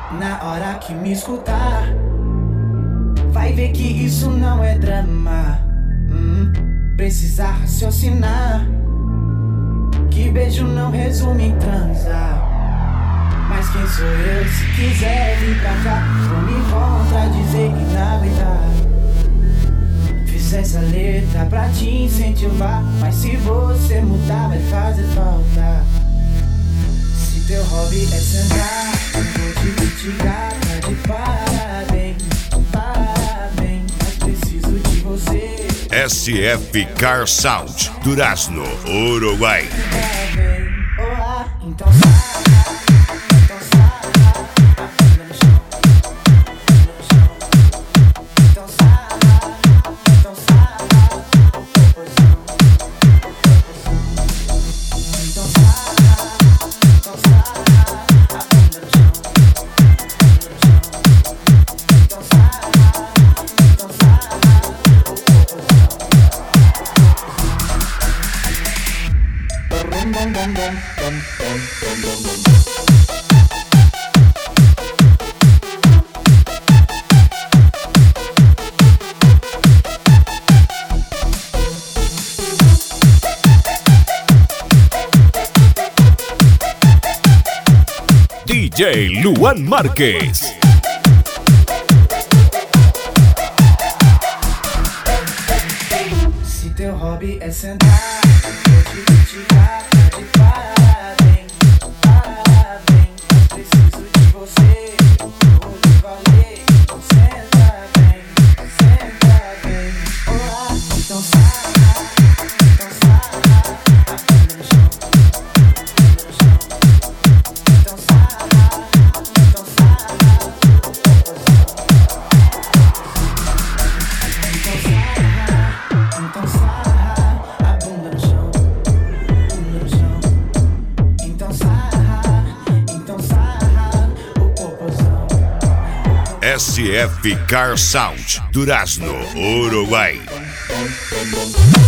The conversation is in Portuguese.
Na hora que me escutar, vai ver que isso não é drama. Precisa raciocinar, que beijo não resume em transar. Mas quem sou eu se quiser vir pra cá? Vou me contradizer e navegar. Fiz essa letra pra te incentivar, mas se você mudar vai fazer falta. Se teu hobby é sentar, vou te criticar, tá de parabéns, parabéns. Mas preciso de você. SF Car Sound, Durazno, Uruguai. Então sarra, então sarra, a bunda no chão, no chão. Então sarra, então sarra, proporção, proporção. Então sarra, a bunda no chão, no chão. Então sarra, DJ Luan Marques. Se teu hobby é sentar, vou te criticar, tá de parabéns, parabéns. Mas preciso de você, vou te valer. Então senta bem, olá. Então sarra, a bunda no chão, no chão. Então sarra, então sarra, a bunda no chão, no chão. Então sarra, o popozão. SF Car Sound, Durazno, Uruguai.